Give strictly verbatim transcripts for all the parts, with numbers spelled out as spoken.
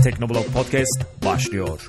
Teknoblog Podcast başlıyor.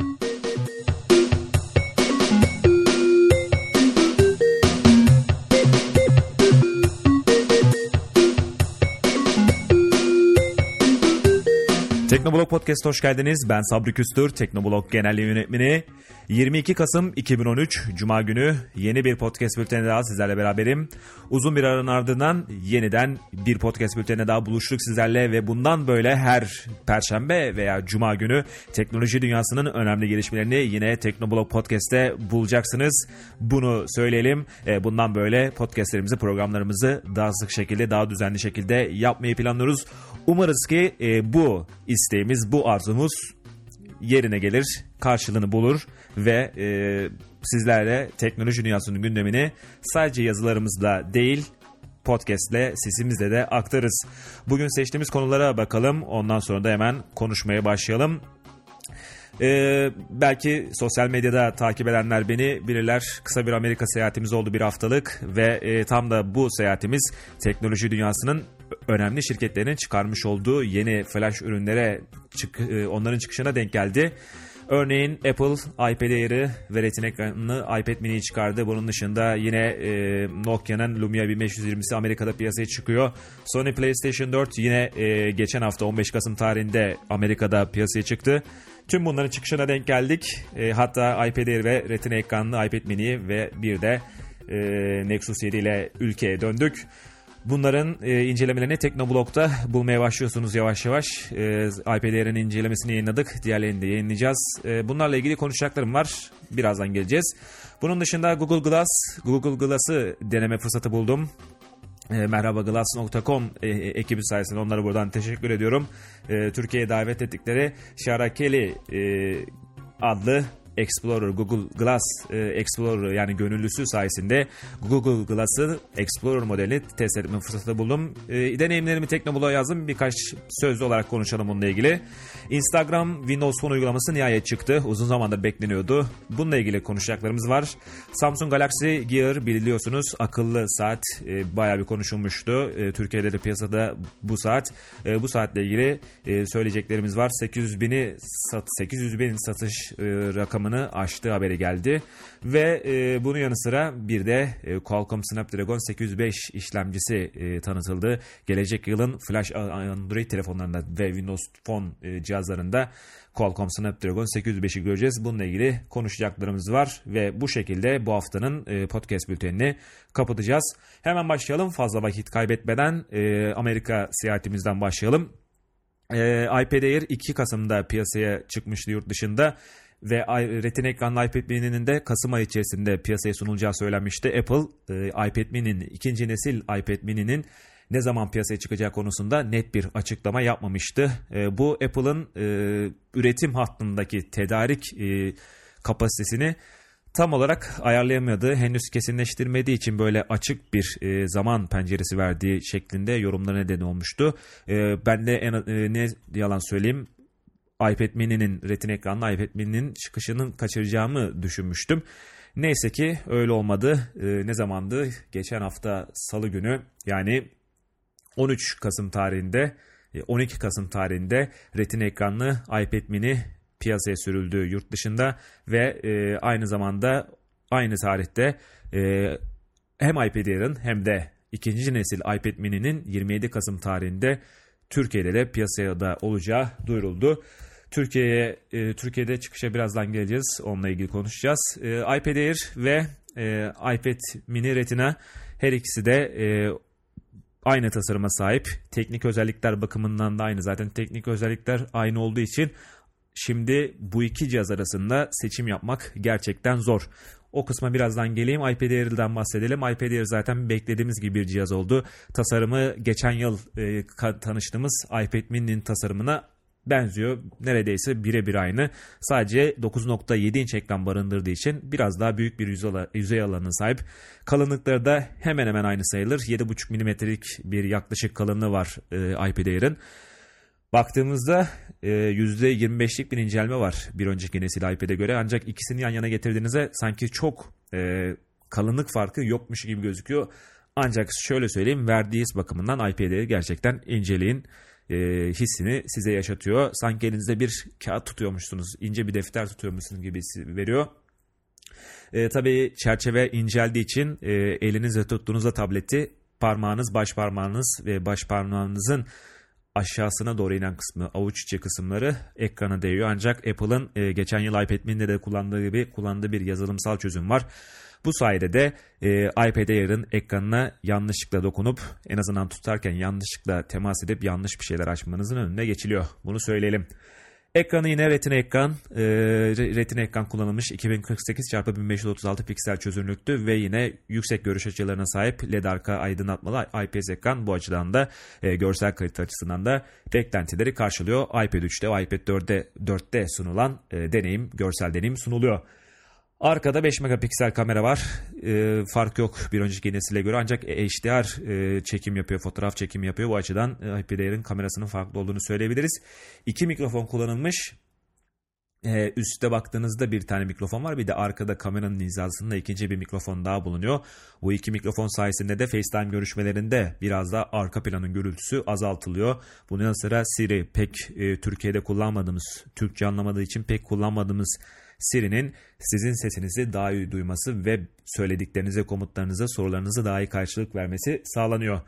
Teknoblog Podcast'a hoş geldiniz. Ben Sabri Küstür, Teknoblog Genel Yönetmeni. yirmi iki Kasım iki bin on üç Cuma günü yeni bir podcast bülteni daha sizlerle beraberim. Uzun bir aranın ardından yeniden bir podcast bültenine daha buluştuk sizlerle ve bundan böyle her Perşembe veya Cuma günü teknoloji dünyasının önemli gelişmelerini yine Teknoblog Podcast'te bulacaksınız. Bunu söyleyelim. Bundan böyle podcastlerimizi, programlarımızı daha sık şekilde, daha düzenli şekilde yapmayı planlıyoruz. Umarız ki bu isteğimiz, bu arzumuz yerine gelir, karşılığını bulur ve e, sizlerle teknoloji dünyasının gündemini sadece yazılarımızla değil, podcastle, sesimizle de aktarırız. Bugün seçtiğimiz konulara bakalım, ondan sonra da hemen konuşmaya başlayalım. Ee, belki sosyal medyada takip edenler beni bilirler. Kısa bir Amerika seyahatimiz oldu, bir haftalık ve e, tam da bu seyahatimiz teknoloji dünyasının önemli şirketlerinin çıkarmış olduğu yeni flash ürünlere çık, e, onların çıkışına denk geldi. Örneğin Apple iPad Air'ı ve Retina ekranlı iPad mini'yi çıkardı. Bunun dışında yine e, Nokia'nın Lumia bin beş yüz yirmisi Amerika'da piyasaya çıkıyor. Sony PlayStation dört yine e, geçen hafta on beş Kasım tarihinde Amerika'da piyasaya çıktı. Tüm bunların çıkışına denk geldik. E, hatta iPad Air ve Retina ekranlı iPad mini ve bir de e, Nexus yedi ile ülkeye döndük. Bunların e, incelemelerini Teknoblog'da bulmaya başlıyorsunuz yavaş yavaş. E, iPad Air'in incelemesini yayınladık. Diğerlerini de yayınlayacağız. E, bunlarla ilgili konuşacaklarım var. Birazdan geleceğiz. Bunun dışında Google Glass, Google Glass'ı deneme fırsatı buldum. E, merhaba glass nokta com e, ekibi sayesinde onlara buradan teşekkür ediyorum. E, Türkiye'ye davet ettikleri Shara Kelly e, adlı Explorer, Google Glass e, Explorer yani gönüllüsü sayesinde Google Glass'ın Explorer modelini test etme fırsatı buldum. E, deneyimlerimi Teknoblog'a yazdım. Birkaç sözlü olarak konuşalım bununla ilgili. Instagram Windows Phone uygulaması nihayet çıktı. Uzun zamandır bekleniyordu. Bununla ilgili konuşacaklarımız var. Samsung Galaxy Gear biliyorsunuz akıllı saat e, bayağı bir konuşulmuştu. E, Türkiye'de de piyasada bu saat. E, bu saatle ilgili e, söyleyeceklerimiz var. sekiz yüz bini sat, sekiz yüz bin satış e, rakamı aştığı haberi geldi ve e, bunun yanı sıra bir de e, Qualcomm Snapdragon sekiz yüz beş işlemcisi e, tanıtıldı. Gelecek yılın flash Android telefonlarında ve Windows Phone e, cihazlarında Qualcomm Snapdragon sekiz yüz beşi göreceğiz. Bununla ilgili konuşacaklarımız var ve bu şekilde bu haftanın e, podcast bültenini kapatacağız. Hemen başlayalım, fazla vakit kaybetmeden e, Amerika seyahatimizden başlayalım. E, iPad Air iki Kasım'da piyasaya çıkmıştı yurt dışında. Ve Retina ekranlı iPad mini'nin de Kasım ayı içerisinde piyasaya sunulacağı söylenmişti. Apple e, iPad mini'nin, ikinci nesil iPad mini'nin ne zaman piyasaya çıkacağı konusunda net bir açıklama yapmamıştı. E, bu Apple'ın e, üretim hattındaki tedarik e, kapasitesini tam olarak ayarlayamadığı, henüz kesinleştirmediği için böyle açık bir e, zaman penceresi verdiği şeklinde yorumlara neden olmuştu. E, ben de en, e, ne yalan söyleyeyim, iPad mini'nin, Retina ekranlı iPad mini'nin çıkışının kaçıracağımı düşünmüştüm. Neyse ki öyle olmadı. Ee, ne zamandı? Geçen hafta Salı günü, yani on üç Kasım tarihinde, on iki Kasım tarihinde Retina ekranlı iPad mini piyasaya sürüldü yurt dışında ve e, aynı zamanda aynı tarihte e, hem iPad Air'ın hem de ikinci nesil iPad mini'nin yirmi yedi Kasım tarihinde Türkiye'de de piyasaya da olacağı duyuruldu. Türkiye'ye e, Türkiye'de çıkışa birazdan geleceğiz. Onunla ilgili konuşacağız. E, iPad Air ve e, iPad Mini Retina her ikisi de e, aynı tasarıma sahip. Teknik özellikler bakımından da aynı. Zaten teknik özellikler aynı olduğu için şimdi bu iki cihaz arasında seçim yapmak gerçekten zor. O kısma birazdan geleyim. iPad Air'den bahsedelim. iPad Air zaten beklediğimiz gibi bir cihaz oldu. Tasarımı geçen yıl e, tanıştığımız iPad mini'nin tasarımına benziyor. Neredeyse birebir aynı. Sadece dokuz nokta yedi inç ekran barındırdığı için biraz daha büyük bir yüzey alanına sahip. Kalınlıkları da hemen hemen aynı sayılır. yedi buçuk milimetrelik bir yaklaşık kalınlığı var e, iPad Air'in. Baktığımızda e, yüzde yirmi beşlik bir incelme var bir önceki nesil iPad'e göre. Ancak ikisini yan yana getirdiğinizde sanki çok e, kalınlık farkı yokmuş gibi gözüküyor. Ancak şöyle söyleyeyim, verdiği his bakımından iPad Air'i gerçekten inceleyin. e, hissini size yaşatıyor. Sanki elinizde bir kağıt tutuyormuşsunuz, ince bir defter tutuyormuşsunuz gibi hissi veriyor. E, tabii çerçeve inceldiği için e, elinizle tuttuğunuzda tableti parmağınız, baş parmağınız ve baş parmağınızın aşağısına doğru inen kısmı, avuç içi kısımları ekrana değiyor. Ancak Apple'ın e, geçen yıl iPad mini'de de kullandığı gibi kullandığı bir yazılımsal çözüm var. Bu sayede de e, iPad Air'ın ekranına yanlışlıkla dokunup, en azından tutarken yanlışlıkla temas edip yanlış bir şeyler açmanızın önüne geçiliyor. Bunu söyleyelim. Ekranı yine Retina ekran, e, Retina ekran kullanılmış iki bin kırk sekiz çarpı bin beş yüz otuz altı piksel çözünürlüktü ve yine yüksek görüş açılarına sahip L E D arka aydınlatmalı I P S ekran. Bu açıdan da e, görsel kalite açısından da beklentileri karşılıyor. iPad üçte ve iPad dörtte, dörtte sunulan e, deneyim, görsel deneyim sunuluyor. Arkada beş megapiksel kamera var. E, fark yok bir önceki nesile göre, ancak H D R e, çekim yapıyor, fotoğraf çekimi yapıyor. Bu açıdan e, iPad Air'in kamerasının farklı olduğunu söyleyebiliriz. İki mikrofon kullanılmış. E, üstte baktığınızda bir tane mikrofon var. Bir de arkada kameranın hizasında ikinci bir mikrofon daha bulunuyor. Bu iki mikrofon sayesinde de FaceTime görüşmelerinde biraz da arka planın gürültüsü azaltılıyor. Bunun yanı sıra Siri, pek e, Türkiye'de kullanmadığımız, Türkçe anlamadığı için pek kullanmadığımız Siri'nin sizin sesinizi daha iyi duyması ve söylediklerinize, komutlarınıza, sorularınıza daha iyi karşılık vermesi sağlanıyor.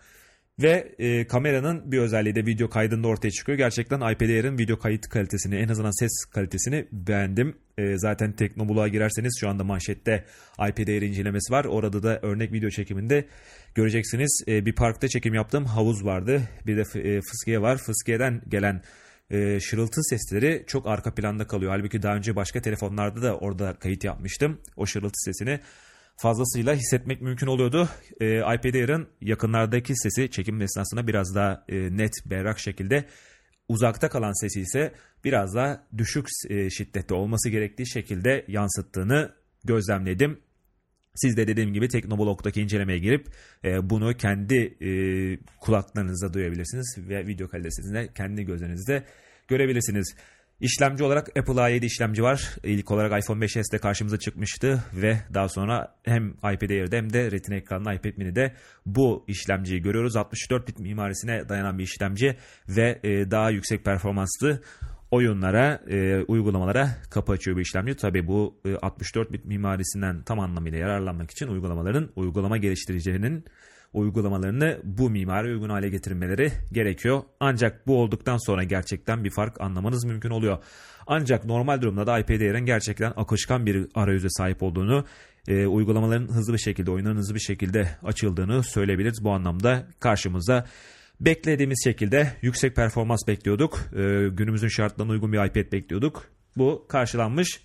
Ve e, kameranın bir özelliği de video kaydında ortaya çıkıyor. Gerçekten iPad Air'in video kayıt kalitesini, en azından ses kalitesini beğendim. E, zaten Teknoblog'a girerseniz şu anda manşette iPad Air incelemesi var. Orada da örnek video çekiminde göreceksiniz. E, bir parkta çekim yaptığım havuz vardı. Bir de e, fıskiye var. Fıskiyeden gelen E, şırıltı sesleri çok arka planda kalıyor. Halbuki daha önce başka telefonlarda da orada kayıt yapmıştım. O şırıltı sesini fazlasıyla hissetmek mümkün oluyordu. E, iPad Air'ın yakınlardaki sesi çekim esnasında biraz daha e, net, berrak şekilde, uzakta kalan sesi ise biraz daha düşük e, şiddette olması gerektiği şekilde yansıttığını gözlemledim. Siz de dediğim gibi Teknoblog'daki incelemeye girip e, bunu kendi e, kulaklarınızda duyabilirsiniz ve video kalitesinde kendi gözlerinizde görebilirsiniz. İşlemci olarak Apple A yedi işlemci var. İlk olarak iPhone beş S'te karşımıza çıkmıştı ve daha sonra hem iPad Air'de hem de Retina ekranlı iPad mini'de bu işlemciyi görüyoruz. altmış dört bit mimarisine dayanan bir işlemci ve e, daha yüksek performanslı oyunlara, e, uygulamalara kapı açıyor bir işlemci. Tabii bu e, altmış dört bit mimarisinden tam anlamıyla yararlanmak için uygulamaların, uygulama geliştiricilerinin uygulamalarını bu mimari uygun hale getirmeleri gerekiyor. Ancak bu olduktan sonra gerçekten bir fark anlamanız mümkün oluyor. Ancak normal durumda da iPad Air'in gerçekten akışkan bir arayüze sahip olduğunu, e, uygulamaların hızlı bir şekilde, oyunların hızlı bir şekilde açıldığını söyleyebiliriz. Bu anlamda karşımıza beklediğimiz şekilde yüksek performans bekliyorduk. Ee, günümüzün şartlarına uygun bir iPad bekliyorduk. Bu karşılanmış.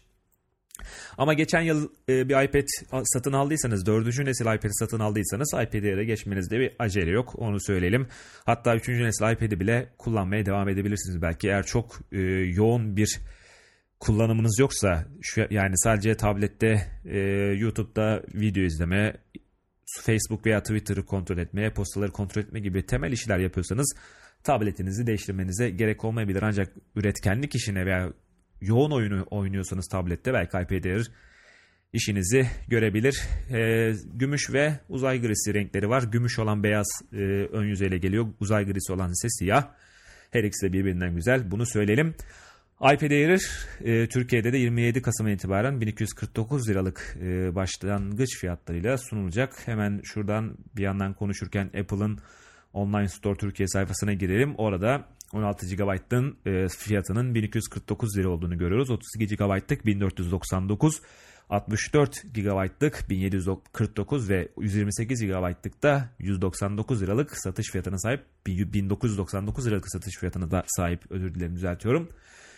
Ama geçen yıl e, bir iPad satın aldıysanız, dördüncü nesil iPad satın aldıysanız iPad Air'e geçmenizde bir acele yok. Onu söyleyelim. Hatta üçüncü nesil iPad'i bile kullanmaya devam edebilirsiniz. Belki eğer çok e, yoğun bir kullanımınız yoksa, şu, yani sadece tablette e, YouTube'da video izleme, Facebook veya Twitter'ı kontrol etmeye, postaları kontrol etme gibi temel işler yapıyorsanız tabletinizi değiştirmenize gerek olmayabilir. Ancak üretkenlik işine veya yoğun oyunu oynuyorsanız tablette belki iPad Air işinizi görebilir. E, gümüş ve uzay grisi renkleri var. Gümüş olan beyaz e, ön yüzeyle geliyor. Uzay grisi olan ise siyah. Her ikisi de birbirinden güzel. Bunu söyleyelim. iPad Air e, Türkiye'de de yirmi yedi Kasım'dan itibaren bin iki yüz kırk dokuz liralık e, başlangıç fiyatlarıyla sunulacak. Hemen şuradan bir yandan konuşurken Apple'ın Online Store Türkiye sayfasına girelim. Orada on altı gigabaytın e, fiyatının bin iki yüz kırk dokuz lira olduğunu görüyoruz. otuz iki gigabaytlık bin dört yüz doksan dokuz, altmış dört gigabaytlık bin yedi yüz kırk dokuz ve yüz yirmi sekiz gigabaytlık da yüz doksan dokuz liralık satış fiyatına sahip, bin dokuz yüz doksan dokuz liralık satış fiyatına da sahip, özür dilerim düzeltiyorum.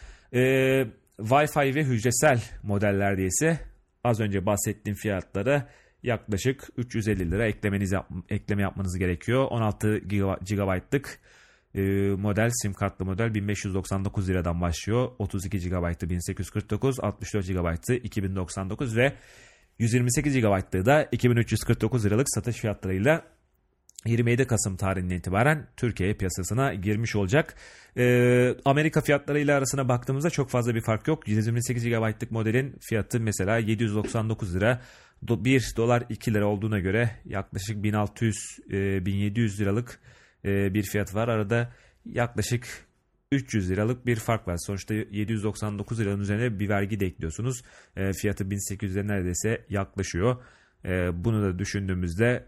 Ee, Wi-Fi ve hücresel modellerde ise az önce bahsettiğim fiyatlara yaklaşık üç yüz elli lira eklemeniz yap, ekleme yapmanız gerekiyor. on altı gigabaytlık e, model, sim kartlı model bin beş yüz doksan dokuz liradan başlıyor. otuz iki gigabaytı bin sekiz yüz kırk dokuz, altmış dört gigabaytı iki bin doksan dokuz ve yüz yirmi sekiz gigabaytlığı da iki bin üç yüz kırk dokuz liralık satış fiyatlarıyla yirmi yedi Kasım tarihinden itibaren Türkiye piyasasına girmiş olacak. Ee, Amerika fiyatlarıyla arasına baktığımızda çok fazla bir fark yok. yüz yirmi sekiz gigabaytlık modelin fiyatı mesela yedi yüz doksan dokuz lira. bir dolar iki lira olduğuna göre yaklaşık bin altı yüz bin yedi yüz liralık bir fiyat var. Arada yaklaşık üç yüz liralık bir fark var. Sonuçta yedi yüz doksan dokuz liranın üzerine bir vergi de ekliyorsunuz. E, fiyatı bin sekiz yüze neredeyse yaklaşıyor. E, bunu da düşündüğümüzde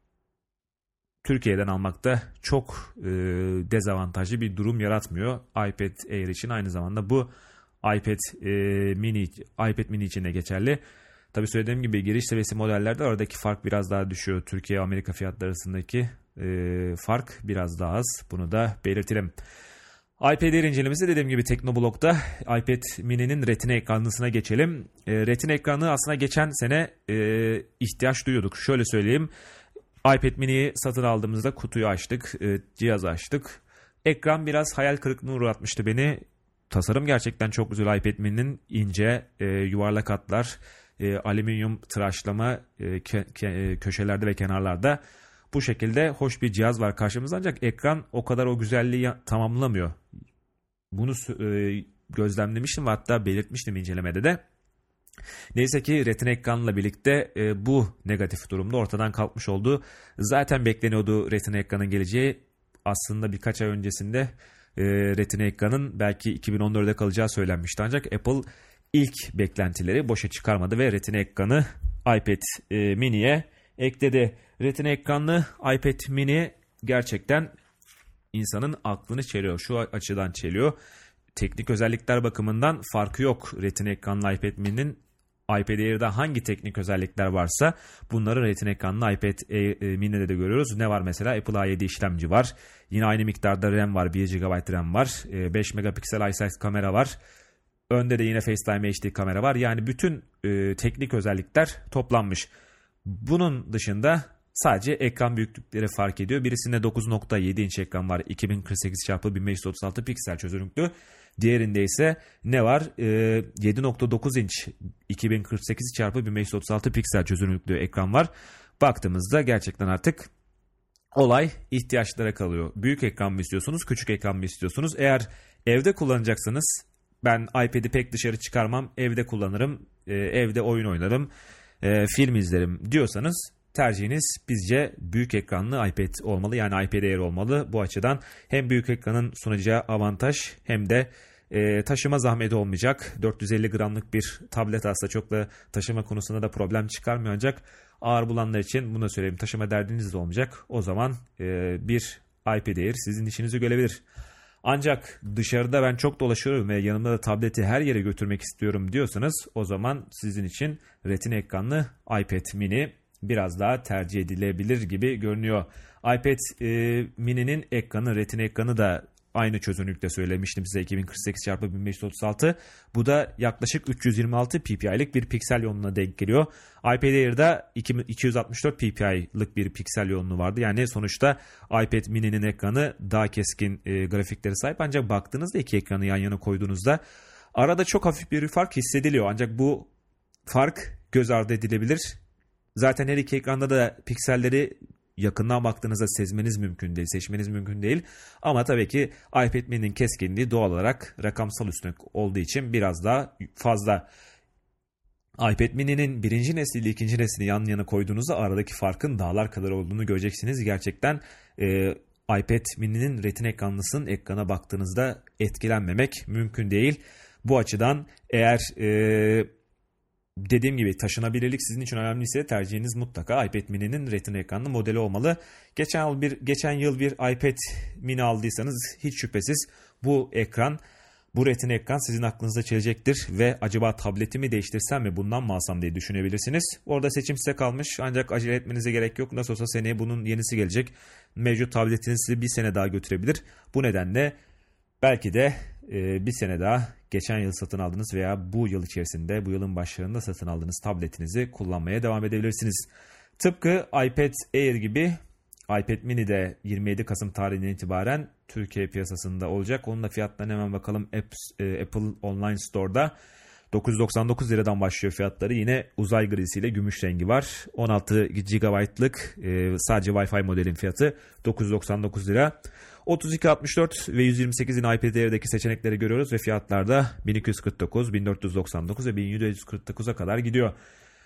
Türkiye'den almakta çok e, dezavantajlı bir durum yaratmıyor iPad Air için. Aynı zamanda bu iPad e, mini iPad mini için de geçerli. Tabii söylediğim gibi giriş seviyesi modellerde aradaki fark biraz daha düşüyor. Türkiye Amerika fiyatları arasındaki e, fark biraz daha az. Bunu da belirtelim. iPad Air incelemesi dediğim gibi Teknoblog'da iPad mini'nin retina ekranlısına geçelim. E, retina ekranı aslında geçen sene e, ihtiyaç duyuyorduk. Şöyle söyleyeyim. iPad mini'yi satın aldığımızda kutuyu açtık, e, cihazı açtık. Ekran biraz hayal kırıklığına uğratmıştı beni. Tasarım gerçekten çok güzel iPad mini'nin ince e, yuvarlak hatlar, e, alüminyum tıraşlama e, ke- ke- köşelerde ve kenarlarda. Bu şekilde hoş bir cihaz var karşımızda ancak ekran o kadar o güzelliği tamamlamıyor. Bunu e, gözlemlemiştim ve hatta belirtmiştim incelemede de. Neyse ki retina ekranla birlikte e, bu negatif durumda ortadan kalkmış oldu. Zaten bekleniyordu retina ekranın geleceği. Aslında birkaç ay öncesinde e, retina ekranın belki iki bin on dörde kalacağı söylenmişti. Ancak Apple ilk beklentileri boşa çıkarmadı ve retina ekranı iPad e, mini'ye ekledi. Retina ekranlı iPad mini gerçekten insanın aklını çeliyor. Şu açıdan çeliyor. Teknik özellikler bakımından farkı yok retina ekranlı iPad mini'nin. iPad Air'de hangi teknik özellikler varsa bunları retina ekranlı iPad mini'de de görüyoruz. Ne var mesela? Apple A yedi işlemci var. Yine aynı miktarda RAM var. bir gigabayt RAM var. beş megapiksel iSight kamera var. Önde de yine FaceTime H D kamera var. Yani bütün e, teknik özellikler toplanmış. Bunun dışında sadece ekran büyüklükleri fark ediyor. Birisinde dokuz nokta yedi inç ekran var. iki bin kırk sekiz çarpı bin beş yüz otuz altı piksel çözünürlüklü. Diğerinde ise ne var? Ee, yedi nokta dokuz inç iki bin kırk sekiz çarpı bin beş yüz otuz altı piksel çözünürlüklü ekran var. Baktığımızda gerçekten artık olay ihtiyaçlara kalıyor. Büyük ekran mı istiyorsunuz, küçük ekran mı istiyorsunuz? Eğer evde kullanacaksanız ben iPad'i pek dışarı çıkarmam, evde kullanırım, e, evde oyun oynarım, e, film izlerim diyorsanız tercihiniz bizce büyük ekranlı iPad olmalı. Yani iPad Air olmalı. Bu açıdan hem büyük ekranın sunacağı avantaj hem de e, taşıma zahmeti olmayacak. dört yüz elli gramlık bir tablet aslında çok da taşıma konusunda da problem çıkarmıyor ancak ağır bulanlar için bunu da söyleyeyim. Taşıma derdiniz de olmayacak. O zaman e, bir iPad Air sizin işinizi görebilir. Ancak dışarıda ben çok dolaşıyorum ve yanımda da tableti her yere götürmek istiyorum diyorsanız o zaman sizin için retina ekranlı iPad mini biraz daha tercih edilebilir gibi görünüyor. iPad e, mini'nin ekranı, retina ekranı da aynı çözünürlükte söylemiştim size iki bin kırk sekiz çarpı bin beş yüz otuz altı. Bu da yaklaşık üç yüz yirmi altı ppi'lik bir piksel yoğunluğuna denk geliyor. iPad Air'da iki yüz altmış dört ppi'lik bir piksel yoğunluğu vardı. Yani sonuçta iPad mini'nin ekranı daha keskin e, grafiklere sahip ancak baktığınızda iki ekranı yan yana koyduğunuzda arada çok hafif bir fark hissediliyor. Ancak bu fark göz ardı edilebilir. Zaten her iki ekranda da pikselleri yakından baktığınızda sezmeniz mümkün değil, seçmeniz mümkün değil. Ama tabii ki iPad mini'nin keskinliği doğal olarak rakamsal üstünlük olduğu için biraz daha fazla. iPad mini'nin birinci nesli ile ikinci neslini yan yana koyduğunuzda aradaki farkın dağlar kadar olduğunu göreceksiniz. Gerçekten e, iPad mini'nin retina ekranlısının ekrana baktığınızda etkilenmemek mümkün değil. Bu açıdan eğer e, dediğim gibi taşınabilirlik sizin için önemliyse tercihiniz mutlaka iPad mini'nin retina ekranlı modeli olmalı. Geçen yıl bir geçen yıl bir iPad mini aldıysanız hiç şüphesiz bu ekran, bu retina ekran sizin aklınıza çelecektir ve acaba tabletimi değiştirsem mi bundan mı alsam diye düşünebilirsiniz. Orada seçim size kalmış ancak acele etmenize gerek yok. Nasıl olsa seneye bunun yenisi gelecek. Mevcut tabletiniz sizi bir sene daha götürebilir. Bu nedenle belki de e, bir sene daha geçen yıl satın aldığınız veya bu yıl içerisinde, bu yılın başlarında satın aldığınız tabletinizi kullanmaya devam edebilirsiniz. Tıpkı iPad Air gibi iPad mini de yirmi yedi Kasım tarihinden itibaren Türkiye piyasasında olacak. Onun da fiyatlarına hemen bakalım. Apple Online Store'da dokuz yüz doksan dokuz liradan başlıyor fiyatları. Yine uzay grisiyle gümüş rengi var. on altı gigabaytlık sadece Wi-Fi modelin fiyatı dokuz yüz doksan dokuz lira. otuz iki altmış dört ve yüz yirmi sekizin iPad Air'deki seçenekleri görüyoruz ve fiyatlarda bin iki yüz kırk dokuz, bin dört yüz doksan dokuz ve bin yedi yüz kırk dokuza kadar gidiyor.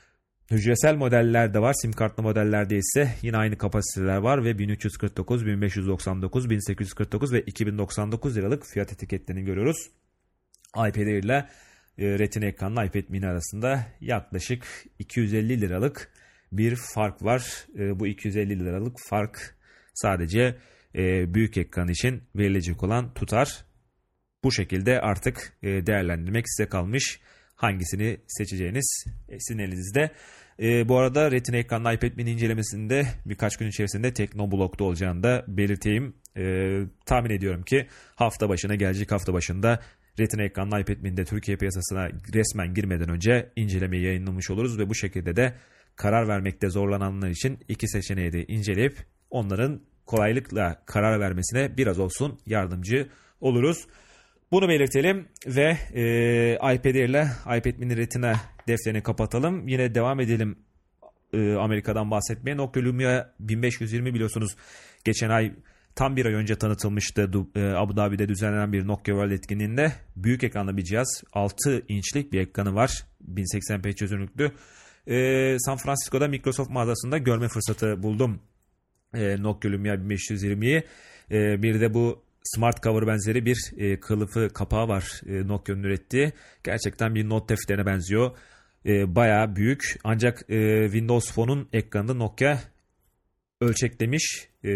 Hücresel modeller de var. Sim kartlı modellerde ise yine aynı kapasiteler var ve bin üç yüz kırk dokuz, bin beş yüz doksan dokuz, bin sekiz yüz kırk dokuz ve iki bin doksan dokuz liralık fiyat etiketlerini görüyoruz. iPad Air ile e, Retina ekranlı iPad mini arasında yaklaşık iki yüz elli liralık bir fark var. E, bu iki yüz elli liralık fark sadece e, büyük ekran için verilecek olan tutar. Bu şekilde artık e, değerlendirmek size kalmış. Hangisini seçeceğiniz e, sizin elinizde. E, bu arada Retina ekranlı iPad mini incelemesinde birkaç gün içerisinde Teknoblog'da olacağını da belirteyim. E, tahmin ediyorum ki hafta başına gelecek hafta başında Retina ekranlı iPad mini'de Türkiye piyasasına resmen girmeden önce incelemeyi yayınlamış oluruz ve bu şekilde de karar vermekte zorlananlar için iki seçeneği de inceleyip onların kolaylıkla karar vermesine biraz olsun yardımcı oluruz. Bunu belirtelim ve e, iPad Air ile iPad mini Retina defterini kapatalım. Yine devam edelim e, Amerika'dan bahsetmeye. Nokia Lumia bin beş yüz yirmi biliyorsunuz geçen ay tam bir ay önce tanıtılmıştı e, Abu Dhabi'de düzenlenen bir Nokia World etkinliğinde. Büyük ekranlı bir cihaz, altı inçlik bir ekranı var, bin seksen p çözünürlüklü. E, San Francisco'da Microsoft mağazasında görme fırsatı buldum e, Nokia Lumia bin beş yüz yirmiyi. E, bir de bu Smart Cover benzeri bir e, kılıfı kapağı var e, Nokia'nın ürettiği. Gerçekten bir not defterine benziyor. E, bayağı büyük. Ancak e, Windows Phone'un ekranında Nokia ölçeklemiş. E,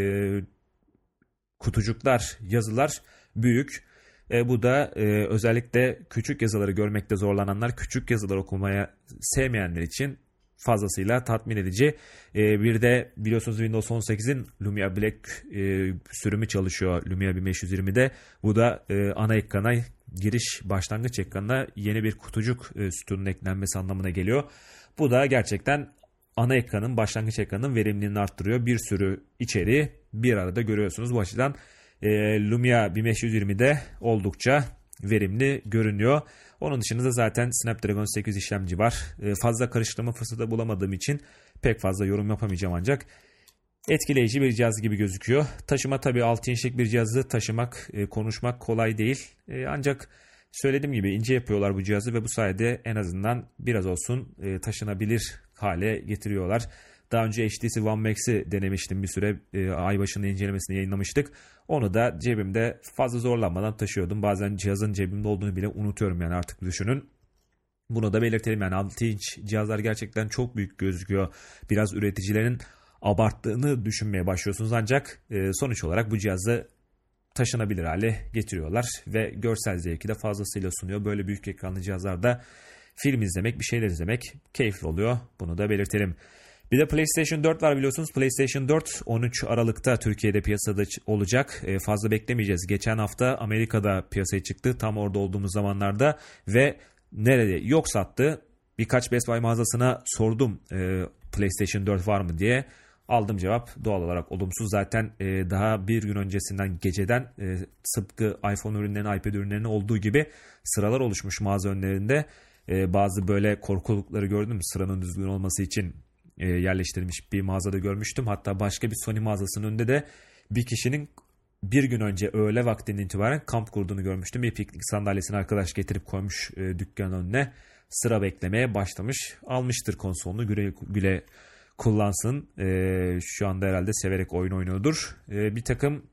kutucuklar, yazılar büyük. E, bu da e, özellikle küçük yazıları görmekte zorlananlar, küçük yazılar okumaya sevmeyenler için fazlasıyla tatmin edici. Ee, bir de biliyorsunuz Windows on sekizin Lumia Black e, sürümü çalışıyor Lumia bin beş yüz yirmide. Bu da e, ana ekrana, giriş başlangıç ekranına yeni bir kutucuk e, sütunun eklenmesi anlamına geliyor. Bu da gerçekten ana ekranın, başlangıç ekranının verimliliğini arttırıyor. Bir sürü içeriği bir arada görüyorsunuz. Bu açıdan e, Lumia bin beş yüz yirmide oldukça verimli görünüyor. Onun dışında da zaten Snapdragon sekiz yüz işlemci var. E, fazla karıştırma fırsatı bulamadığım için pek fazla yorum yapamayacağım ancak etkileyici bir cihaz gibi gözüküyor. Taşıma tabii altı inçlik bir cihazı taşımak, e, konuşmak kolay değil. E, ancak söylediğim gibi ince yapıyorlar bu cihazı ve bu sayede en azından biraz olsun e, taşınabilir hale getiriyorlar. Daha önce H T C One Max'i denemiştim bir süre. E, ay başında incelemesini yayınlamıştık. Onu da cebimde fazla zorlanmadan taşıyordum. Bazen cihazın cebimde olduğunu bile unutuyorum yani, artık düşünün. Bunu da belirtelim yani, altı inç cihazlar gerçekten çok büyük gözüküyor. Biraz üreticilerin abarttığını düşünmeye başlıyorsunuz ancak e, sonuç olarak bu cihazı taşınabilir hale getiriyorlar ve görsel zevki de fazlasıyla sunuyor. Böyle büyük ekranlı cihazlarda film izlemek, bir şeyler izlemek keyifli oluyor. Bunu da belirtelim. Bir de PlayStation dört var biliyorsunuz. PlayStation dört on üç Aralık'ta Türkiye'de piyasada olacak. E, fazla beklemeyeceğiz. Geçen hafta Amerika'da piyasaya çıktı. Tam orada olduğumuz zamanlarda ve nerede yok sattı. Birkaç Best Buy mağazasına sordum e, PlayStation dört var mı diye. Aldım cevap doğal olarak olumsuz. Zaten e, daha bir gün öncesinden, geceden e, tıpkı iPhone ürünlerinin, iPad ürünlerinin olduğu gibi sıralar oluşmuş mağaza önlerinde. E, bazı böyle korkulukları gördüm. Sıranın düzgün olması için e, yerleştirilmiş bir mağazada görmüştüm. Hatta başka bir Sony mağazasının önünde de bir kişinin bir gün önce öğle vaktinden itibaren kamp kurduğunu görmüştüm. Bir piknik sandalyesini arkadaş getirip koymuş e, dükkanın önüne. Sıra beklemeye başlamış. Almıştır konsolunu, güle güle kullansın. E, şu anda herhalde severek oyun oynuyordur. E, bir takım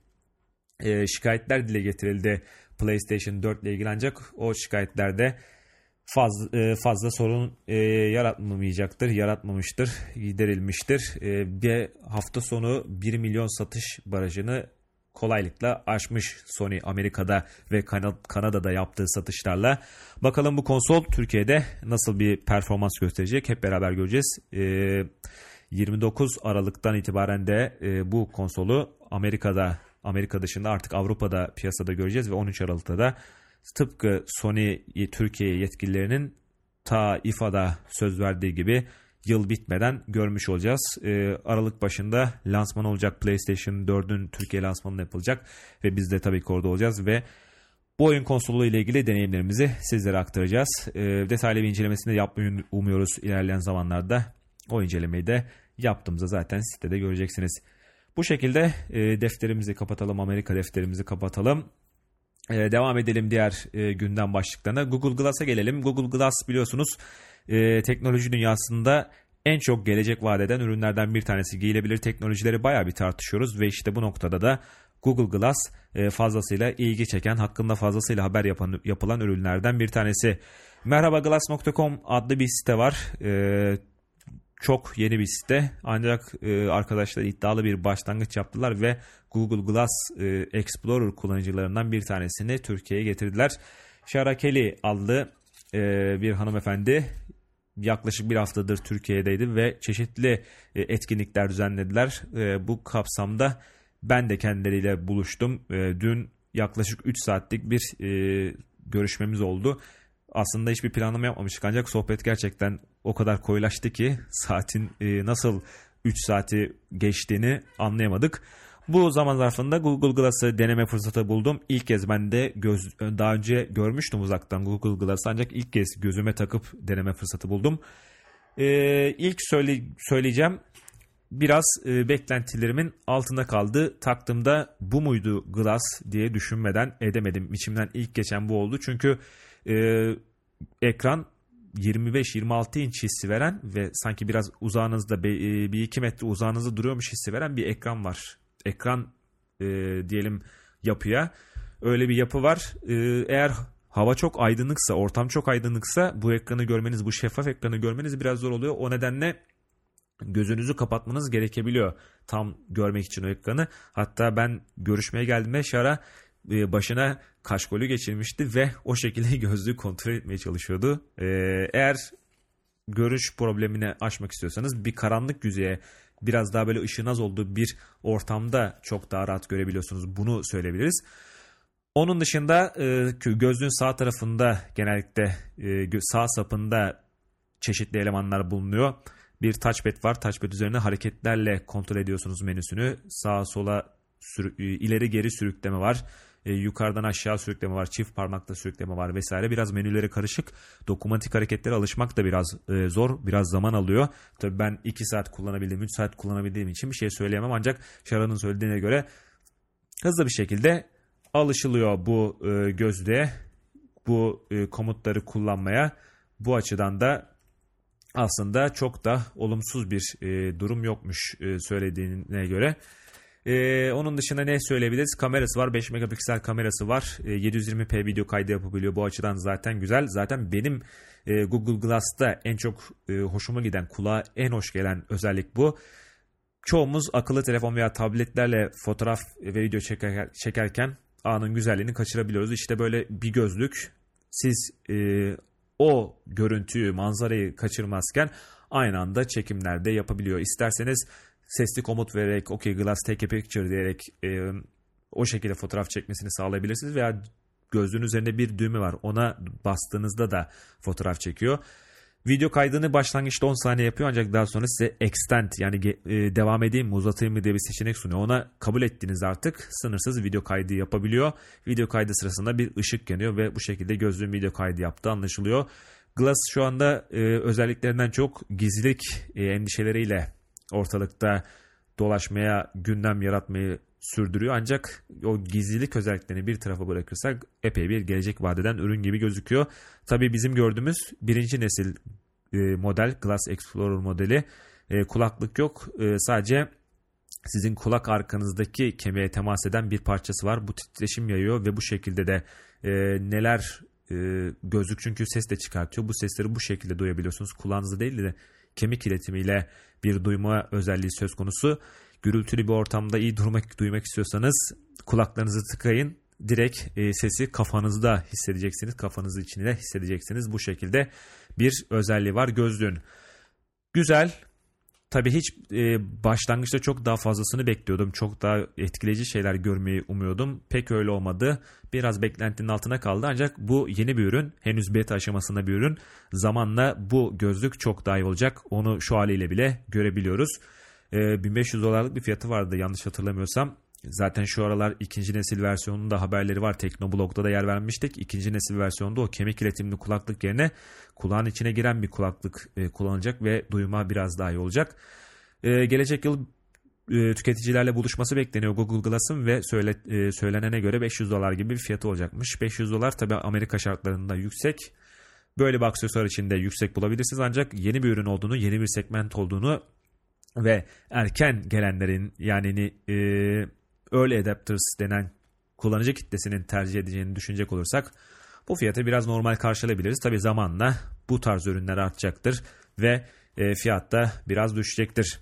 e, şikayetler dile getirildi PlayStation dört ile ilgili, ancak o şikayetlerde fazla, e, fazla sorun e, yaratmamayacaktır, yaratmamıştır, giderilmiştir. E, bir hafta sonu bir milyon satış barajını kolaylıkla aşmış Sony Amerika'da ve Kanada'da yaptığı satışlarla. Bakalım bu konsol Türkiye'de nasıl bir performans gösterecek, hep beraber göreceğiz. E, yirmi dokuz Aralık'tan itibaren de e, bu konsolu Amerika'da, Amerika dışında artık Avrupa'da piyasada göreceğiz ve on üç Aralık'ta da tıpkı Sony Türkiye yetkililerinin ta İ F A'da söz verdiği gibi yıl bitmeden görmüş olacağız. Ee, Aralık başında lansman olacak, PlayStation dördün Türkiye lansmanı yapılacak ve biz de tabii ki orada olacağız ve bu oyun konsolu ile ilgili deneyimlerimizi sizlere aktaracağız. Ee, detaylı bir incelemesini de yapmayı umuyoruz ilerleyen zamanlarda. O incelemeyi de yaptığımızda zaten sitede göreceksiniz. Bu şekilde e, defterimizi kapatalım, Amerika defterimizi kapatalım. Ee, devam edelim diğer e, gündem başlıklarına. Google Glass'a gelelim. Google Glass biliyorsunuz e, teknoloji dünyasında en çok gelecek vaat eden ürünlerden bir tanesi. Giyilebilir teknolojileri bayağı bir tartışıyoruz ve işte bu noktada da Google Glass fazlasıyla ilgi çeken, hakkında fazlasıyla haber yapan, yapılan ürünlerden bir tanesi. merhaba glass nokta com adlı bir site var. Ee, çok yeni bir site ancak e, arkadaşlar iddialı bir başlangıç yaptılar ve Google Glass e, Explorer kullanıcılarından bir tanesini Türkiye'ye getirdiler. Shara Kelly adlı e, bir hanımefendi yaklaşık bir haftadır Türkiye'deydi ve çeşitli e, etkinlikler düzenlediler. E, bu kapsamda ben de kendileriyle buluştum. E, dün yaklaşık üç saatlik bir e, görüşmemiz oldu. Aslında hiçbir planlama yapmamıştık ancak sohbet gerçekten o kadar koyulaştı ki saatin e, nasıl üç saati geçtiğini anlayamadık. Bu zaman zarfında Google Glass'ı deneme fırsatı buldum. İlk kez ben de göz, daha önce görmüştüm uzaktan Google Glass'ı ancak ilk kez gözüme takıp deneme fırsatı buldum. Ee, ilk söyle, söyleyeceğim biraz e, beklentilerimin altında kaldı. Taktığımda bu muydu Glass diye düşünmeden edemedim. İçimden ilk geçen bu oldu çünkü e, ekran yirmi beş yirmi altı inç hissi veren ve sanki biraz uzağınızda bir iki metre uzağınızda duruyormuş hissi veren bir ekran var. Ekran e, diyelim yapıya öyle bir yapı var. E, eğer hava çok aydınlıksa, ortam çok aydınlıksa bu ekranı görmeniz, bu şeffaf ekranı görmeniz biraz zor oluyor. O nedenle gözünüzü kapatmanız gerekebiliyor tam görmek için o ekranı. Hatta ben görüşmeye geldiğimde Şara e, başına kaşkolü geçirmişti ve o şekilde gözlüğü kontrol etmeye çalışıyordu. E, eğer görüş problemini aşmak istiyorsanız bir karanlık yüzeye, biraz daha böyle ışığın az olduğu bir ortamda çok daha rahat görebiliyorsunuz. Bunu söyleyebiliriz. Onun dışında gözlüğün sağ tarafında genellikle sağ sapında çeşitli elemanlar bulunuyor. Bir touchpad var. Touchpad üzerine hareketlerle kontrol ediyorsunuz menüsünü. Sağa sola ileri geri sürükleme var. Yukarıdan aşağı sürükleme var. Çift parmakla sürükleme var vesaire. Biraz menüleri karışık. Dokunmatik hareketlere alışmak da biraz zor. Biraz zaman alıyor. Tabii ben iki saat kullanabildiğim, üç saat kullanabildiğim için bir şey söyleyemem. Ancak Şara'nın söylediğine göre hızlı bir şekilde alışılıyor bu gözlüğe. Bu komutları kullanmaya. Bu açıdan da aslında çok da olumsuz bir durum yokmuş söylediğine göre. Ee, onun dışında ne söyleyebiliriz? Kamerası var. beş megapiksel kamerası var. Ee, yedi yüz yirmi p video kaydı yapabiliyor. Bu açıdan zaten güzel. Zaten benim e, Google Glass'ta en çok e, hoşuma giden, kulağa en hoş gelen özellik bu. Çoğumuz akıllı telefon veya tabletlerle fotoğraf ve video çeker, çekerken anın güzelliğini kaçırabiliyoruz. İşte böyle bir gözlük siz e, o görüntüyü, manzarayı kaçırmazken aynı anda çekimlerde yapabiliyor. İsterseniz sesli komut vererek "OK Glass take a picture" diyerek e, o şekilde fotoğraf çekmesini sağlayabilirsiniz veya gözlüğün üzerinde bir düğme var. Ona bastığınızda da fotoğraf çekiyor. Video kaydını başlangıçta on saniye yapıyor ancak daha sonra size extend yani e, devam edeyim mi uzatayım mı diye bir seçenek sunuyor. Ona kabul ettiğiniz artık sınırsız video kaydı yapabiliyor. Video kaydı sırasında bir ışık yanıyor ve bu şekilde gözlüğün video kaydı yaptığı anlaşılıyor. Glass şu anda e, özelliklerinden çok gizlilik e, endişeleriyle ortalıkta dolaşmaya, gündem yaratmayı sürdürüyor. Ancak o gizlilik özelliklerini bir tarafa bırakırsak epey bir gelecek vadeden ürün gibi gözüküyor. Tabii bizim gördüğümüz birinci nesil e, model, Glass Explorer modeli. E, kulaklık yok. E, sadece sizin kulak arkanızdaki kemiğe temas eden bir parçası var. Bu titreşim yayıyor ve bu şekilde de e, neler e, gözlük çünkü ses de çıkartıyor. Bu sesleri bu şekilde duyabiliyorsunuz. Kulağınızda değil de kemik iletimiyle bir duyma özelliği söz konusu. Gürültülü bir ortamda iyi durmak, duymak istiyorsanız kulaklarınızı tıkayın. Direkt e, sesi kafanızda hissedeceksiniz. Kafanızın içinde hissedeceksiniz. Bu şekilde bir özelliği var gözlüğün. Güzel. Tabii hiç e, başlangıçta çok daha fazlasını bekliyordum. Çok daha etkileyici şeyler görmeyi umuyordum. Pek öyle olmadı. Biraz beklentinin altına kaldı. Ancak bu yeni bir ürün. Henüz beta aşamasında bir ürün. Zamanla bu gözlük çok daha iyi olacak. Onu şu haliyle bile görebiliyoruz. E, bin beş yüz dolarlık bir fiyatı vardı yanlış hatırlamıyorsam. Zaten şu aralar ikinci nesil versiyonunda haberleri var. Teknoblog'da da yer vermiştik. İkinci nesil versiyonda o kemik iletimli kulaklık yerine kulağın içine giren bir kulaklık e, kullanılacak ve duyma biraz daha iyi olacak. E, gelecek yıl e, tüketicilerle buluşması bekleniyor Google Glass'ın ve söyle, e, söylenene göre beş yüz dolar gibi bir fiyatı olacakmış. beş yüz dolar tabii Amerika şartlarında yüksek. Böyle bir aksesuar için de yüksek bulabilirsiniz ancak yeni bir ürün olduğunu, yeni bir segment olduğunu ve erken gelenlerin yani e, early adapters denen kullanıcı kitlesinin tercih edeceğini düşünecek olursak bu fiyatı biraz normal karşılayabiliriz. Tabi zamanla bu tarz ürünler artacaktır ve e, fiyat da biraz düşecektir.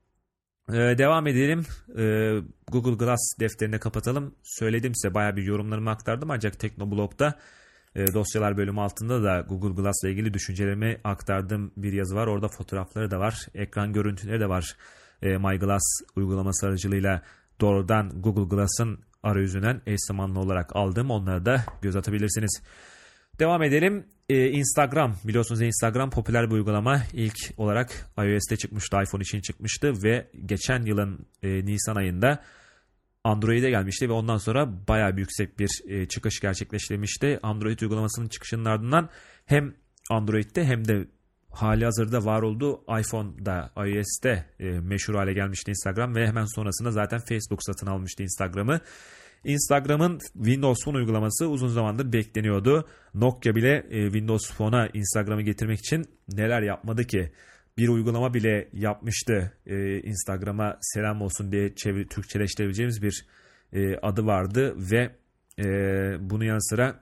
E, devam edelim. E, Google Glass defterini kapatalım. Söyledim size, bayağı bir yorumlarımı aktardım ancak Teknoblog'da e, dosyalar bölümü altında da Google Glass ile ilgili düşüncelerimi aktardığım bir yazı var. Orada fotoğrafları da var. Ekran görüntüleri de var. E, My Glass uygulaması aracılığıyla doğrudan Google Glass'ın arayüzünden eş zamanlı olarak aldığım, onları da göz atabilirsiniz. Devam edelim. Ee, Instagram, biliyorsunuz Instagram popüler bir uygulama. İlk olarak iOS'te çıkmıştı, iPhone için çıkmıştı ve geçen yılın e, Nisan ayında Android'e gelmişti ve ondan sonra bayağı bir yüksek bir e, çıkış gerçekleştirmişti. Android uygulamasının çıkışının ardından hem Android'de hem de hali hazırda var olduğu iPhone'da, iOS'te e, meşhur hale gelmişti Instagram ve hemen sonrasında zaten Facebook satın almıştı Instagram'ı. Instagram'ın Windows Phone uygulaması uzun zamandır bekleniyordu. Nokia bile e, Windows Phone'a Instagram'ı getirmek için neler yapmadı ki? Bir uygulama bile yapmıştı. E, Instagram'a selam olsun diye çevir, Türkçeleştirebileceğimiz bir e, adı vardı ve e, bunun yanı sıra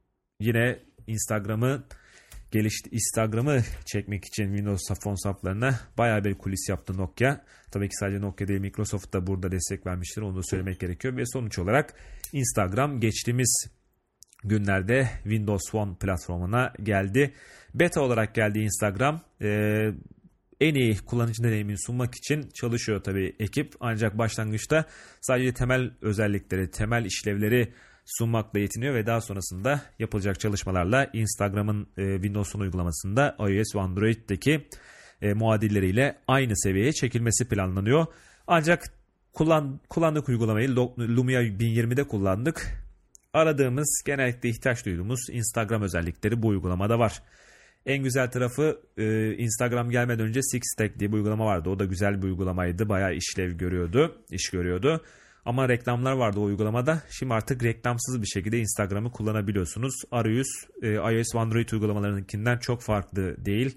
yine Instagram'ı Gelişti, Instagram'ı çekmek için Windows Phone saflarına bayağı bir kulis yaptı Nokia. Tabii ki sadece Nokia değil, Microsoft da burada destek vermiştir. Onu da söylemek gerekiyor. Ve sonuç olarak Instagram geçtiğimiz günlerde Windows Phone platformuna geldi. Beta olarak geldi Instagram. Ee, en iyi kullanıcı deneyimini sunmak için çalışıyor tabii ekip. Ancak başlangıçta sadece temel özellikleri, temel işlevleri sunmakla yetiniyor ve daha sonrasında yapılacak çalışmalarla Instagram'ın e, Windows Phone uygulamasında iOS ve Android'deki e, muadilleriyle aynı seviyeye çekilmesi planlanıyor. Ancak kullan, kullandık uygulamayı Lumia bin yirmide kullandık. Aradığımız, genellikle ihtiyaç duyduğumuz Instagram özellikleri bu uygulamada var. En güzel tarafı e, Instagram gelmeden önce Sixstack diye bir uygulama vardı. O da güzel bir uygulamaydı. Bayağı işlev görüyordu, iş görüyordu. Ama reklamlar vardı o uygulamada. Şimdi artık reklamsız bir şekilde Instagram'ı kullanabiliyorsunuz. Arayüz e, iOS ve Android uygulamalarınkinden çok farklı değil.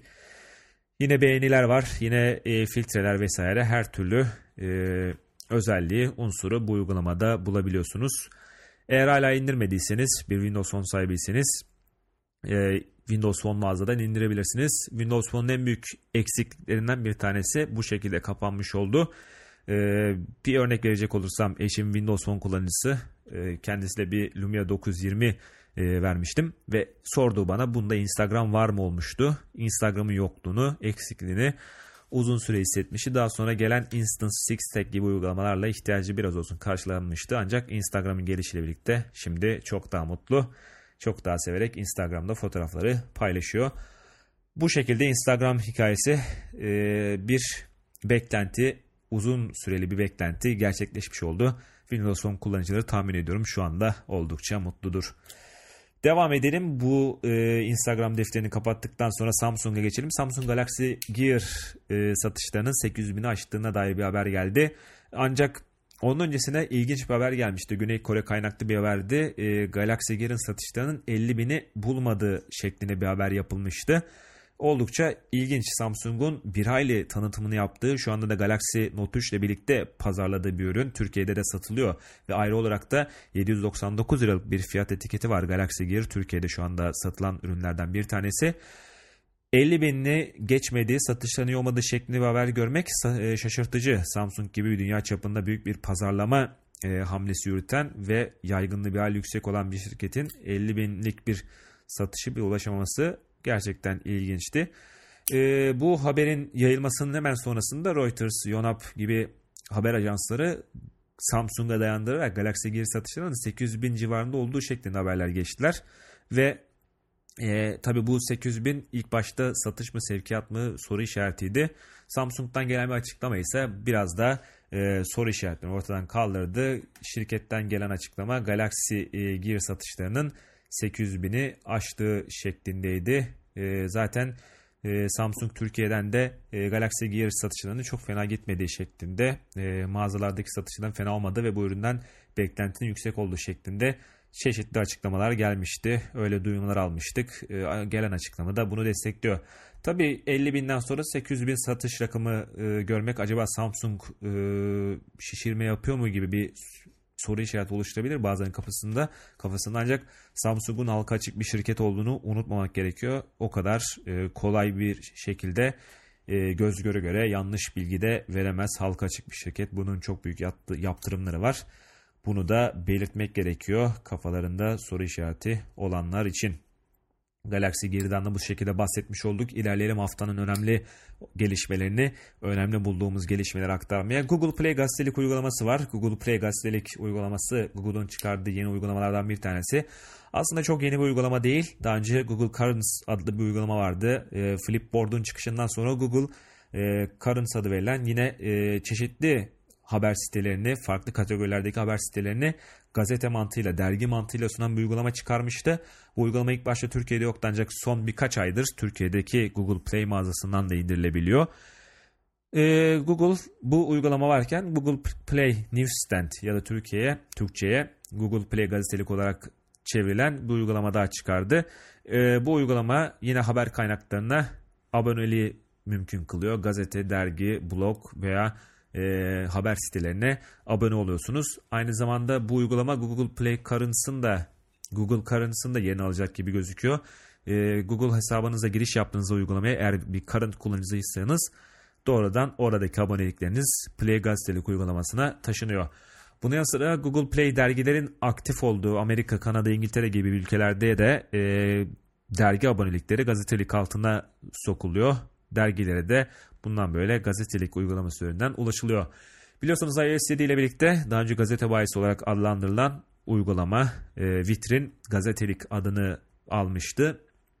Yine beğeniler var. Yine e, filtreler vesaire, her türlü e, özelliği, unsuru bu uygulamada bulabiliyorsunuz. Eğer hala indirmediyseniz, bir Windows Phone sahibiyseniz e, Windows Phone mağazadan indirebilirsiniz. Windows Phone'un en büyük eksikliklerinden bir tanesi bu şekilde kapanmış oldu. Ee, bir örnek verecek olursam, eşim Windows Phone kullanıcısı, ee, kendisine bir Lumia dokuz yüz yirmi e, vermiştim ve sorduğu bana bunda Instagram var mı olmuştu. Instagram'ın yokluğunu, eksikliğini uzun süre hissetmişti. Daha sonra gelen Instant Sixstack gibi uygulamalarla ihtiyacı biraz olsun karşılanmıştı. Ancak Instagram'ın gelişiyle birlikte şimdi çok daha mutlu, çok daha severek Instagram'da fotoğrafları paylaşıyor. Bu şekilde Instagram hikayesi, e, bir beklenti, uzun süreli bir beklenti gerçekleşmiş oldu. Windows Phone kullanıcıları tahmin ediyorum şu anda oldukça mutludur. Devam edelim. Bu e, Instagram defterini kapattıktan sonra Samsung'a geçelim. Samsung Galaxy Gear e, satışlarının sekiz yüz bini aştığına dair bir haber geldi. Ancak onun öncesine ilginç bir haber gelmişti. Güney Kore kaynaklı bir haberdi. E, Galaxy Gear'ın satışlarının elli bini bulmadığı şeklinde bir haber yapılmıştı. Oldukça ilginç. Samsung'un bir hayli tanıtımını yaptığı, şu anda da Galaxy Note üç ile birlikte pazarladığı bir ürün Türkiye'de de satılıyor. Ve ayrı olarak da yedi yüz doksan dokuz liralık bir fiyat etiketi var Galaxy Gear. Türkiye'de şu anda satılan ürünlerden bir tanesi. elli binini geçmediği, satışlarının iyi olmadığı şeklinde bir haber görmek şaşırtıcı. Samsung gibi bir dünya çapında büyük bir pazarlama e, hamlesi yürüten ve yaygınlığı bir hali yüksek olan bir şirketin elli binlik bir satışı bir ulaşamaması gerçekten ilginçti. E, bu haberin yayılmasının hemen sonrasında Reuters, Yonhap gibi haber ajansları Samsung'a dayandırarak Galaxy Gear satışlarının sekiz yüz bin civarında olduğu şeklinde haberler geçtiler. Ve e, tabi bu sekiz yüz bin ilk başta satış mı sevkiyat mı soru işaretiydi. Samsung'dan gelen bir açıklama ise biraz da e, soru işaretlerini ortadan kaldırdı. Şirketten gelen açıklama Galaxy e, Gear satışlarının sekiz yüz bini aştığı şeklindeydi. E, zaten e, Samsung Türkiye'den de e, Galaxy Gear satışlarının çok fena gitmediği şeklinde, e, mağazalardaki satışından fena olmadı ve bu üründen beklentinin yüksek olduğu şeklinde çeşitli açıklamalar gelmişti. Öyle duyumlar almıştık. E, gelen açıklama da bunu destekliyor. Tabii elli binden sonra sekiz yüz bin satış rakamı e, görmek acaba Samsung e, şişirme yapıyor mu gibi bir soru işareti oluşturabilir bazılarının kafasında. kafasında Ancak Samsung'un halka açık bir şirket olduğunu unutmamak gerekiyor. O kadar e, kolay bir şekilde e, göz göre göre yanlış bilgi de veremez halka açık bir şirket. Bunun çok büyük yaptırımları var. Bunu da belirtmek gerekiyor kafalarında soru işareti olanlar için. Galaxy Gear'dan da bu şekilde bahsetmiş olduk. İlerleyelim haftanın önemli gelişmelerini, önemli bulduğumuz gelişmeleri aktarmaya. Google Play gazetelik uygulaması var. Google Play gazetelik uygulaması Google'un çıkardığı yeni uygulamalardan bir tanesi. Aslında çok yeni bir uygulama değil. Daha önce Google Currents adlı bir uygulama vardı. E, Flipboard'un çıkışından sonra Google e, Currents adı verilen yine e, çeşitli haber sitelerini, farklı kategorilerdeki haber sitelerini gazete mantığıyla, dergi mantığıyla sunan bir uygulama çıkarmıştı. Bu uygulama ilk başta Türkiye'de yoktu ancak son birkaç aydır Türkiye'deki Google Play mağazasından da indirilebiliyor. Ee, Google bu uygulama varken Google Play Newsstand ya da Türkiye'ye, Türkçe'ye Google Play gazetelik olarak çevrilen bir uygulama daha çıkardı. Ee, bu uygulama yine haber kaynaklarına aboneliği mümkün kılıyor. Gazete, dergi, blog veya E, haber sitelerine abone oluyorsunuz. Aynı zamanda bu uygulama Google Play Currents'ın da Google Currents'ın da yerini alacak gibi gözüküyor. E, Google hesabınıza giriş yaptığınız uygulamaya eğer bir Current kullanıcısıysanız doğrudan oradaki abonelikleriniz Play gazetelik uygulamasına taşınıyor. Bunun yanı sıra Google Play dergilerin aktif olduğu Amerika, Kanada, İngiltere gibi ülkelerde de e, dergi abonelikleri gazetelik altına sokuluyor. Dergilere de bundan böyle gazetelik uygulaması üzerinden ulaşılıyor. Biliyorsunuz iOS yedi ile birlikte daha önce gazete bayisi olarak adlandırılan uygulama e, Vitrin gazetelik adını almıştı.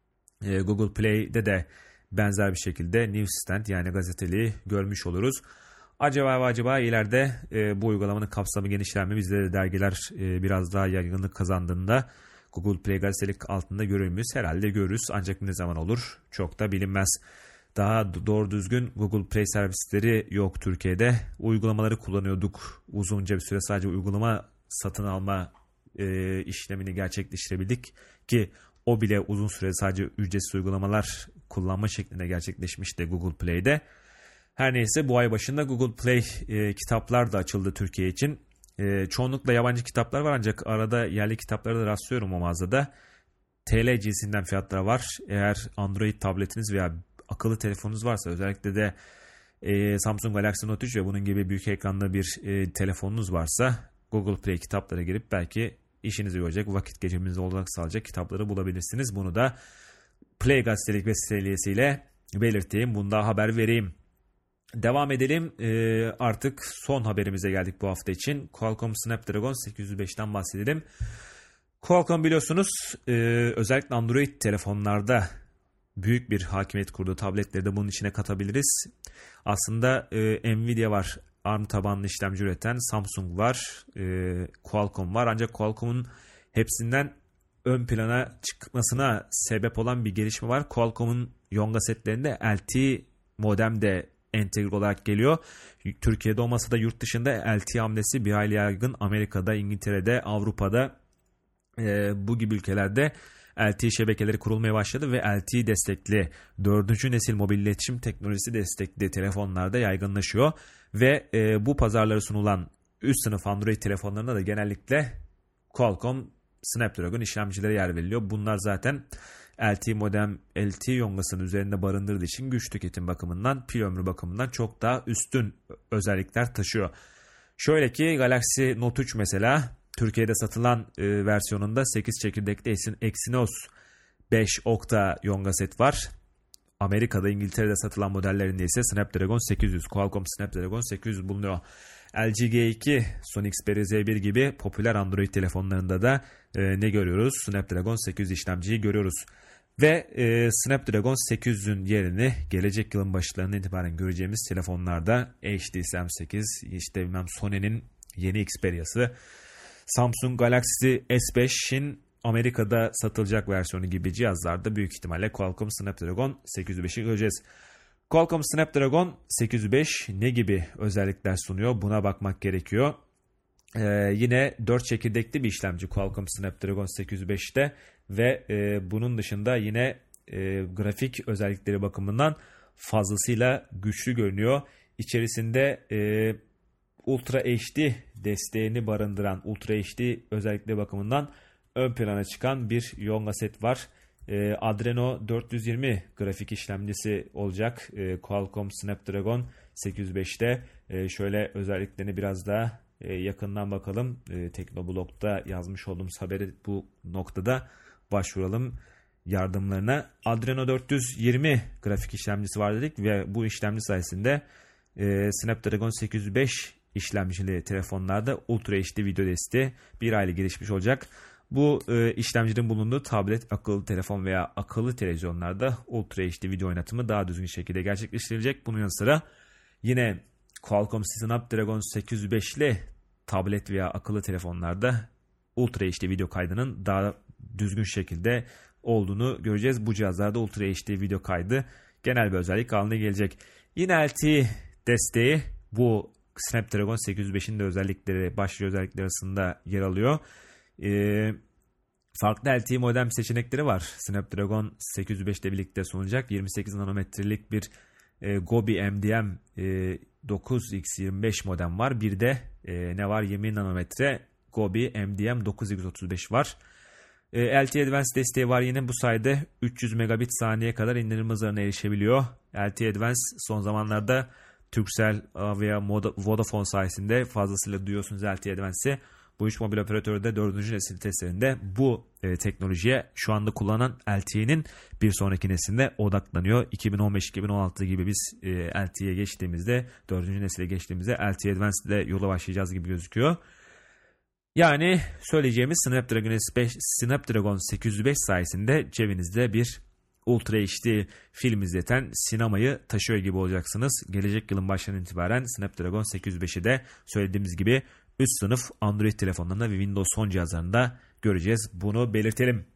E, Google Play'de de benzer bir şekilde Newsstand yani gazeteliği görmüş oluruz. Acaba ve acaba ileride e, bu uygulamanın kapsamı genişler mi? Bizde de dergiler e, biraz daha yaygınlık kazandığında Google Play gazetelik altında görür müyüz? Herhalde görürüz ancak ne zaman olur çok da bilinmez. Daha doğru düzgün Google Play servisleri yok Türkiye'de. Uygulamaları kullanıyorduk. Uzunca bir süre sadece uygulama satın alma e, işlemini gerçekleştirebildik. Ki o bile uzun süre sadece ücretsiz uygulamalar kullanma şeklinde gerçekleşmişti Google Play'de. Her neyse bu ay başında Google Play e, kitaplar da açıldı Türkiye için. E, çoğunlukla yabancı kitaplar var ancak arada yerli kitaplara da rastlıyorum o mağazada. T L cinsinden fiyatlar var. Eğer Android tabletiniz veya akıllı telefonunuz varsa özellikle de e, Samsung Galaxy Note üç ve bunun gibi büyük ekranlı bir e, telefonunuz varsa Google Play kitaplara girip belki işinizi görecek, vakit geçirmenizi olarak sağlayacak kitapları bulabilirsiniz. Bunu da Play gazetelik vesilesiyle belirteyim. Bunda haber vereyim. Devam edelim. E, artık son haberimize geldik bu hafta için. Qualcomm Snapdragon sekiz yüz beşten bahsedelim. Qualcomm biliyorsunuz e, özellikle Android telefonlarda büyük bir hakimiyet kurdu. Tabletleri de bunun içine katabiliriz. Aslında e, Nvidia var. ARM tabanlı işlemci üreten. Samsung var. E, Qualcomm var. Ancak Qualcomm'un hepsinden ön plana çıkmasına sebep olan bir gelişme var. Qualcomm'un Yonga setlerinde L T E modem de entegre olarak geliyor. Türkiye'de olmasa da yurt dışında L T E hamlesi bir hayli yaygın. Amerika'da, İngiltere'de, Avrupa'da e, bu gibi ülkelerde L T E şebekeleri kurulmaya başladı ve L T E destekli dördüncü nesil mobil iletişim teknolojisi destekli telefonlarda yaygınlaşıyor. Ve e, bu pazarlara sunulan üst sınıf Android telefonlarına da genellikle Qualcomm Snapdragon işlemcilere yer veriliyor. Bunlar zaten L T E modem, L T E yongasının üzerinde barındırdığı için güç tüketim bakımından, pil ömrü bakımından çok daha üstün özellikler taşıyor. Şöyle ki Galaxy Note üç mesela Türkiye'de satılan e, versiyonunda sekiz çekirdekli Exynos beş okta yonga set var. Amerika'da, İngiltere'de satılan modellerinde ise Snapdragon sekiz yüz, Qualcomm Snapdragon sekiz yüz bulunuyor. L G G iki, Sony Xperia Z bir gibi popüler Android telefonlarında da e, ne görüyoruz? Snapdragon sekiz yüz işlemciyi görüyoruz. Ve e, Snapdragon sekiz yüzün yerini gelecek yılın başlarından itibaren göreceğimiz telefonlarda H D C M sekiz, işte bilmem Sony'nin yeni Xperia'sı, Samsung Galaxy S beşin Amerika'da satılacak versiyonu gibi cihazlarda büyük ihtimalle Qualcomm Snapdragon sekiz yüz beşi göreceğiz. Qualcomm Snapdragon sekiz yüz beş ne gibi özellikler sunuyor? Buna bakmak gerekiyor. Ee, yine dört çekirdekli bir işlemci Qualcomm Snapdragon sekiz yüz beşte ve e, bunun dışında yine e, grafik özellikleri bakımından fazlasıyla güçlü görünüyor. İçerisinde e, Ultra H D desteğini barındıran Ultra H D özellikleri bakımından ön plana çıkan bir Yonga set var. E, Adreno dört yüz yirmi grafik işlemcisi olacak e, Qualcomm Snapdragon sekiz yüz beşte. E, şöyle özelliklerini biraz daha e, yakından bakalım. E, Teknoblog'da yazmış olduğumuz haberi bu noktada başvuralım yardımlarına. Adreno dört yüz yirmi grafik işlemcisi var dedik ve bu işlemci sayesinde e, Snapdragon sekiz yüz beş işlemcili telefonlarda Ultra H D video desteği bir aile gelişmiş olacak. Bu e, işlemcinin bulunduğu tablet, akıllı telefon veya akıllı televizyonlarda Ultra H D video oynatımı daha düzgün şekilde gerçekleştirilecek. Bunun yanı sıra yine Qualcomm Snapdragon sekiz yüz beş ile tablet veya akıllı telefonlarda Ultra H D video kaydının daha düzgün şekilde olduğunu göreceğiz. Bu cihazlarda Ultra H D video kaydı genel bir özellik haline gelecek. Yine L T E desteği bu Snapdragon sekiz yüz beşin de özellikleri, başlıca özellikler arasında yer alıyor. Ee, farklı L T E modem seçenekleri var. Snapdragon sekiz yüz beş ile birlikte sunulacak yirmi sekiz nanometrelik bir e, Gobi M D M e, dokuz X yirmi beş modem var. Bir de e, ne var? yirmi nanometre Gobi M D M dokuz X otuz beş var. E, L T E Advanced desteği var yine. Bu sayede üç yüz megabit saniye kadar indirim hızlarına erişebiliyor. L T E Advanced son zamanlarda Turkcell veya Vodafone sayesinde fazlasıyla duyuyorsunuz L T E Advance'i. Bu üç mobil operatörü de dördüncü nesil testlerinde bu e, teknolojiye şu anda kullanılan L T E'nin bir sonraki neslinde odaklanıyor. iki bin on beş iki bin on altı gibi biz e, L T E'ye geçtiğimizde, dördüncü nesile geçtiğimizde L T E Advanced ile yola başlayacağız gibi gözüküyor. Yani söyleyeceğimiz Snapdragon, Snapdragon sekiz yüz beş sayesinde cebinizde bir Ultra H D film izleten sinemayı taşıyor gibi olacaksınız. Gelecek yılın başından itibaren Snapdragon sekiz yüz beşi de söylediğimiz gibi üst sınıf Android telefonlarında ve Windows Phone cihazlarında göreceğiz. Bunu belirtelim.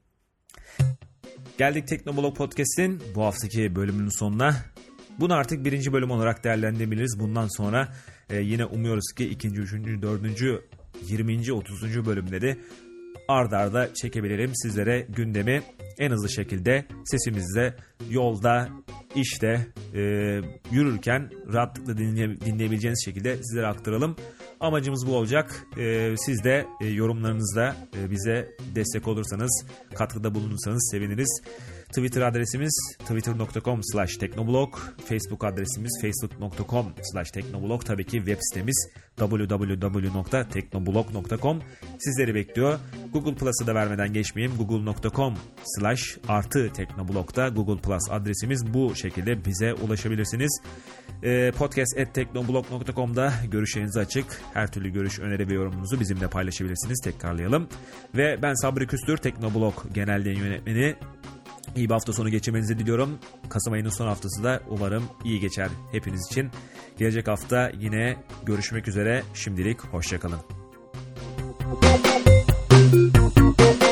Geldik Teknoblog Podcast'in bu haftaki bölümünün sonuna. Bunu artık birinci bölüm olarak değerlendirebiliriz. Bundan sonra e, yine umuyoruz ki ikinci, üçüncü, dördüncü, yirminci, otuzuncu bölümleri ard arda çekebilirim. Sizlere gündemi en hızlı şekilde sesimizle yolda, işte, e, yürürken rahatlıkla dinleye, dinleyebileceğiniz şekilde sizlere aktaralım. Amacımız bu olacak. E, siz de e, yorumlarınızla e, bize destek olursanız, katkıda bulunursanız seviniriz. Twitter adresimiz twitter nokta com slash teknoblog, Facebook adresimiz facebook nokta com slash teknoblog, tabii ki web sitemiz double-u double-u double-u nokta teknoblog nokta com sizleri bekliyor. Google Plus'ı da vermeden geçmeyeyim. google nokta com slash artı teknoblog'da Google Plus adresimiz, bu şekilde bize ulaşabilirsiniz. podcast at teknoblog nokta com'da görüşleriniz açık. Her türlü görüş, öneri ve yorumunuzu bizimle paylaşabilirsiniz. Tekrarlayalım. Ve ben Sabri Küstür, Teknoblog Genel Yayın Yönetmeni. İyi bir hafta sonu geçirmenizi diliyorum. Kasım ayının son haftası da umarım iyi geçer hepiniz için. Gelecek hafta yine görüşmek üzere. Şimdilik hoşça kalın.